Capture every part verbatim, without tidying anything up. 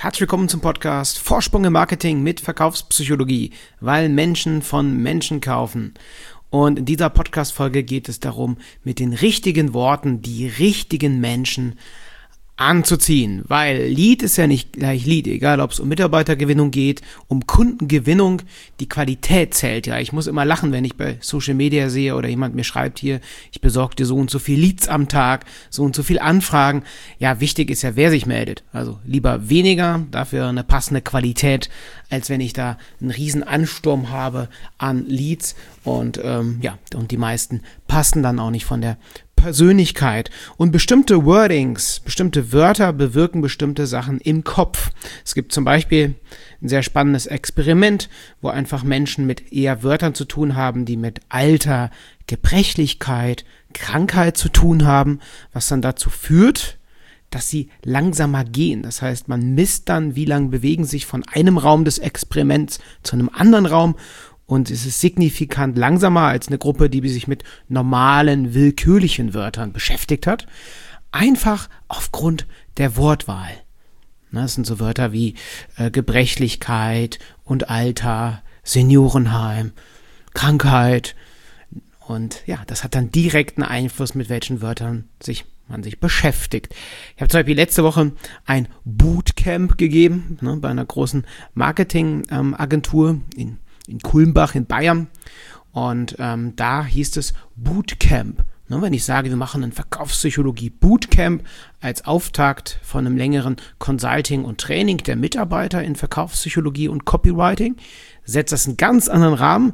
Herzlich willkommen zum Podcast Vorsprung im Marketing mit Verkaufspsychologie, weil Menschen von Menschen kaufen. Und in dieser Podcast-Folge geht es darum, mit den richtigen Worten die richtigen Menschen anzuziehen, weil Lead ist ja nicht gleich Lead, egal ob es um Mitarbeitergewinnung geht, um Kundengewinnung, die Qualität zählt. Ja, ich muss immer lachen, wenn ich bei Social Media sehe oder jemand mir schreibt hier, ich besorge dir so und so viel Leads am Tag, so und so viel Anfragen. Ja, wichtig ist ja, wer sich meldet. Also lieber weniger, dafür eine passende Qualität, als wenn ich da einen riesen Ansturm habe an Leads und ähm, ja, und die meisten passen dann auch nicht von der Persönlichkeit. Und bestimmte Wordings, bestimmte Wörter bewirken bestimmte Sachen im Kopf. Es gibt zum Beispiel ein sehr spannendes Experiment, wo einfach Menschen mit eher Wörtern zu tun haben, die mit Alter, Gebrechlichkeit, Krankheit zu tun haben, was dann dazu führt, dass sie langsamer gehen. Das heißt, man misst dann, wie lange bewegen sich von einem Raum des Experiments zu einem anderen Raum. Und es ist signifikant langsamer als eine Gruppe, die sich mit normalen, willkürlichen Wörtern beschäftigt hat. Einfach aufgrund der Wortwahl. Das sind so Wörter wie äh, Gebrechlichkeit und Alter, Seniorenheim, Krankheit. Und ja, das hat dann direkten Einfluss, mit welchen Wörtern sich man sich beschäftigt. Ich habe zum Beispiel letzte Woche ein Bootcamp gegeben, ne, bei einer großen Marketingagentur ähm, in in Kulmbach in Bayern und ähm, da hieß es Bootcamp. Ne, wenn ich sage, wir machen ein Verkaufspsychologie-Bootcamp als Auftakt von einem längeren Consulting und Training der Mitarbeiter in Verkaufspsychologie und Copywriting, setzt das einen ganz anderen Rahmen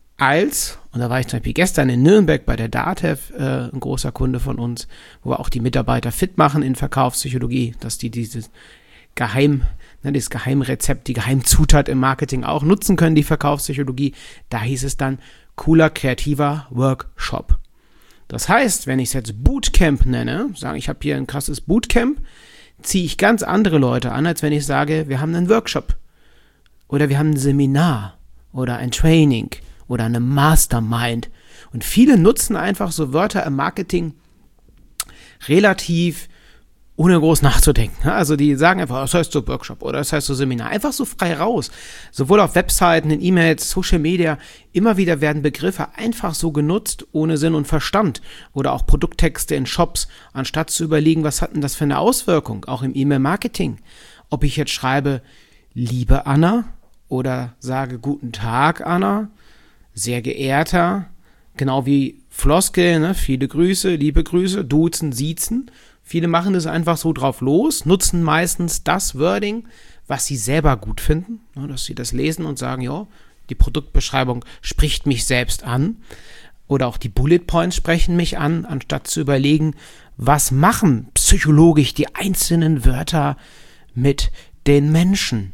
als, und da war ich zum Beispiel gestern in Nürnberg bei der DATEV, äh, ein großer Kunde von uns, wo wir auch die Mitarbeiter fit machen in Verkaufspsychologie, dass die dieses Geheim, ne, das Geheimrezept, die Geheimzutat im Marketing auch nutzen können, die Verkaufspsychologie. Da hieß es dann cooler, kreativer Workshop. Das heißt, wenn ich es jetzt Bootcamp nenne, sage ich habe hier ein krasses Bootcamp, ziehe ich ganz andere Leute an, als wenn ich sage, wir haben einen Workshop oder wir haben ein Seminar oder ein Training oder eine Mastermind. Und viele nutzen einfach so Wörter im Marketing relativ ohne groß nachzudenken. Also die sagen einfach, das heißt so Workshop oder das heißt so Seminar. Einfach so frei raus. Sowohl auf Webseiten, in E-Mails, Social Media. Immer wieder werden Begriffe einfach so genutzt, ohne Sinn und Verstand. Oder auch Produkttexte in Shops, anstatt zu überlegen, was hat denn das für eine Auswirkung? Auch im E-Mail-Marketing. Ob ich jetzt schreibe, liebe Anna oder sage, guten Tag Anna, sehr geehrter, genau wie Floskel, ne? Viele Grüße, liebe Grüße, duzen, siezen. Viele machen das einfach so drauf los, nutzen meistens das Wording, was sie selber gut finden, dass sie das lesen und sagen, ja, die Produktbeschreibung spricht mich selbst an oder auch die Bullet Points sprechen mich an, anstatt zu überlegen, was machen psychologisch die einzelnen Wörter mit den Menschen.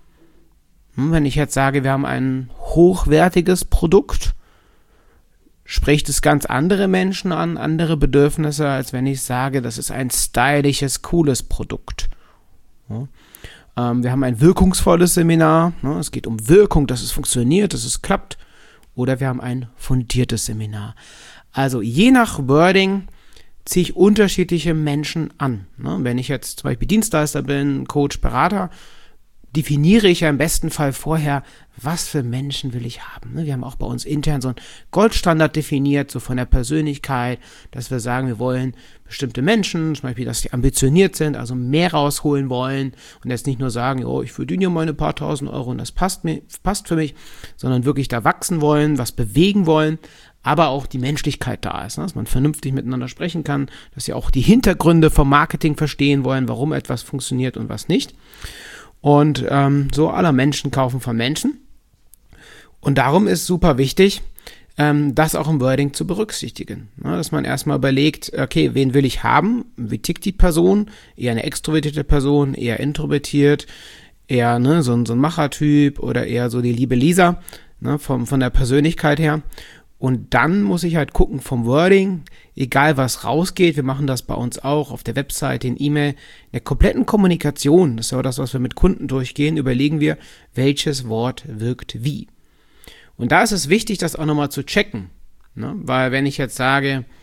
Wenn ich jetzt sage, wir haben ein hochwertiges Produkt, spricht es ganz andere Menschen an, andere Bedürfnisse, als wenn ich sage, das ist ein stylisches, cooles Produkt. Ja. Ähm, wir haben ein wirkungsvolles Seminar, ne? Es geht um Wirkung, dass es funktioniert, dass es klappt. Oder wir haben ein fundiertes Seminar. Also je nach Wording ziehe ich unterschiedliche Menschen an. Ne? Wenn ich jetzt zum Beispiel Dienstleister bin, Coach, Berater, definiere ich ja im besten Fall vorher, was für Menschen will ich haben. Wir haben auch bei uns intern so einen Goldstandard definiert, so von der Persönlichkeit, dass wir sagen, wir wollen bestimmte Menschen, zum Beispiel, dass die ambitioniert sind, also mehr rausholen wollen und jetzt nicht nur sagen, oh, ich verdiene ja mal ein paar tausend Euro und das passt mir, passt für mich, sondern wirklich da wachsen wollen, was bewegen wollen, aber auch die Menschlichkeit da ist, dass man vernünftig miteinander sprechen kann, dass sie auch die Hintergründe vom Marketing verstehen wollen, warum etwas funktioniert und was nicht. Und ähm, so aller Menschen kaufen von Menschen. Und darum ist super wichtig, ähm, das auch im Wording zu berücksichtigen. Ja, dass man erstmal überlegt, okay, wen will ich haben? Wie tickt die Person? Eher eine extrovertierte Person, eher introvertiert, eher ne, so, ein, so ein Machertyp oder eher so die liebe Lisa, ne, vom, von der Persönlichkeit her. Und dann muss ich halt gucken vom Wording, egal was rausgeht, wir machen das bei uns auch auf der Website, in E-Mail, in der kompletten Kommunikation, das ist ja das, was wir mit Kunden durchgehen, überlegen wir, welches Wort wirkt wie. Und da ist es wichtig, das auch nochmal zu checken, ne? Weil wenn ich jetzt sage,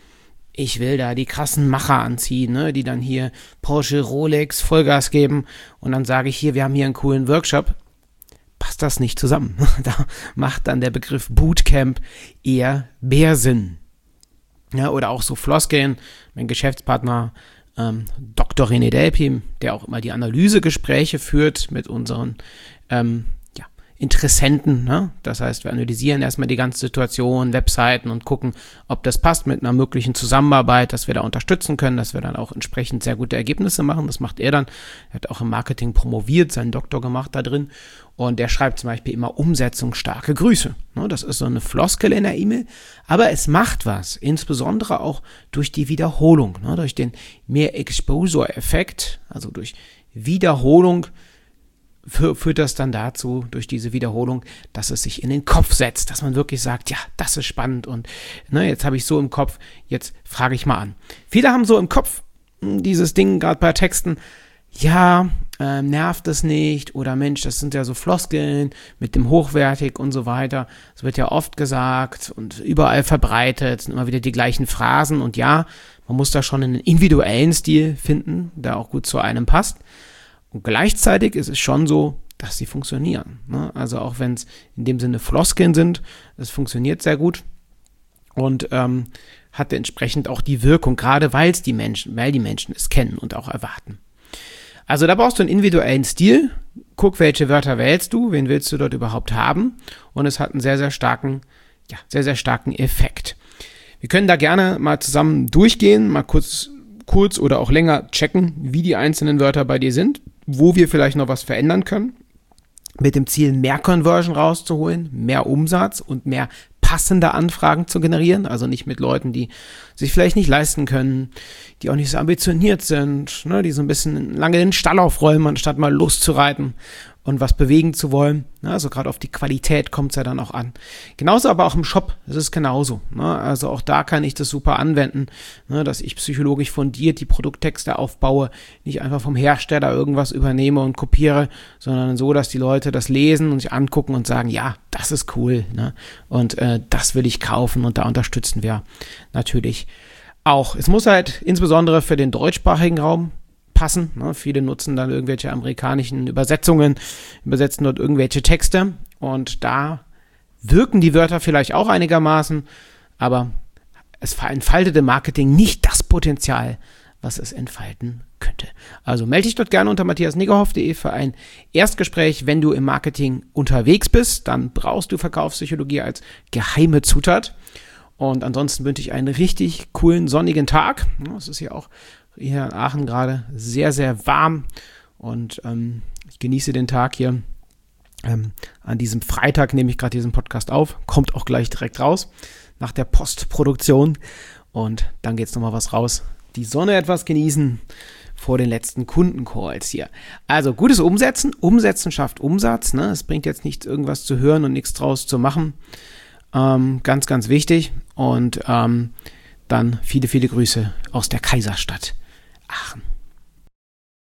ich will da die krassen Macher anziehen, ne, die dann hier Porsche, Rolex, Vollgas geben und dann sage ich hier, wir haben hier einen coolen Workshop, passt das nicht zusammen. Da macht dann der Begriff Bootcamp eher mehr Sinn. Ja, oder auch so Floskeln, mein Geschäftspartner ähm, Doktor René Delpy, der auch immer die Analysegespräche führt mit unseren ähm, ja, Interessenten. Ne? Das heißt, wir analysieren erstmal die ganze Situation, Webseiten und gucken, ob das passt mit einer möglichen Zusammenarbeit, dass wir da unterstützen können, dass wir dann auch entsprechend sehr gute Ergebnisse machen. Das macht er dann. Er hat auch im Marketing promoviert, seinen Doktor gemacht da drin. Und der schreibt zum Beispiel immer umsetzungsstarke Grüße. Das ist so eine Floskel in der E-Mail, aber es macht was, insbesondere auch durch die Wiederholung, durch den mehr Exposure-Effekt, also durch Wiederholung führt das dann dazu, durch diese Wiederholung, dass es sich in den Kopf setzt, dass man wirklich sagt, ja, das ist spannend und ne, jetzt habe ich so im Kopf, jetzt frage ich mal an. Viele haben so im Kopf dieses Ding, gerade bei Texten, ja, äh, nervt es nicht oder Mensch, das sind ja so Floskeln mit dem hochwertig und so weiter. Es wird ja oft gesagt und überall verbreitet, sind immer wieder die gleichen Phrasen und ja, man muss da schon einen individuellen Stil finden, der auch gut zu einem passt. Und gleichzeitig ist es schon so, dass sie funktionieren. Ne? Also auch wenn es in dem Sinne Floskeln sind, es funktioniert sehr gut und ähm, hat entsprechend auch die Wirkung, gerade weil es die Menschen, weil die Menschen es kennen und auch erwarten. Also da brauchst du einen individuellen Stil. Guck, welche Wörter wählst du, wen willst du dort überhaupt haben. Und es hat einen sehr, sehr starken, ja, sehr, sehr starken Effekt. Wir können da gerne mal zusammen durchgehen, mal kurz, kurz oder auch länger checken, wie die einzelnen Wörter bei dir sind, wo wir vielleicht noch was verändern können. Mit dem Ziel, mehr Conversion rauszuholen, mehr Umsatz und mehr passende Anfragen zu generieren, also nicht mit Leuten, die sich vielleicht nicht leisten können, die auch nicht so ambitioniert sind, ne, die so ein bisschen lange den Stall aufräumen, anstatt mal loszureiten und was bewegen zu wollen. Ne, also gerade auf die Qualität kommt es ja dann auch an. Genauso aber auch im Shop, das ist genauso. Ne, also auch da kann ich das super anwenden, ne, dass ich psychologisch fundiert die Produkttexte aufbaue, nicht einfach vom Hersteller irgendwas übernehme und kopiere, sondern so, dass die Leute das lesen und sich angucken und sagen, ja, das ist cool, ne, und äh, das will ich kaufen und da unterstützen wir natürlich auch. Es muss halt insbesondere für den deutschsprachigen Raum passen. Ne? Viele nutzen dann irgendwelche amerikanischen Übersetzungen, übersetzen dort irgendwelche Texte und da wirken die Wörter vielleicht auch einigermaßen, aber es entfaltet im Marketing nicht das Potenzial, was es entfalten könnte. Also melde dich dort gerne unter matthias negerhoff punkt de für ein Erstgespräch. Wenn du im Marketing unterwegs bist, dann brauchst du Verkaufspsychologie als geheime Zutat. Und ansonsten wünsche ich einen richtig coolen, sonnigen Tag. Es ist hier auch hier in Aachen gerade sehr, sehr warm und ähm, ich genieße den Tag hier. Ähm, an diesem Freitag nehme ich gerade diesen Podcast auf, kommt auch gleich direkt raus nach der Postproduktion und dann geht es nochmal was raus. Die Sonne etwas genießen vor den letzten Kundencalls hier. Also gutes Umsetzen, Umsetzen schafft Umsatz. Ne? Es bringt jetzt nichts, irgendwas zu hören und nichts draus zu machen. Ähm, ganz, ganz wichtig und ähm, dann viele, viele Grüße aus der Kaiserstadt Aachen.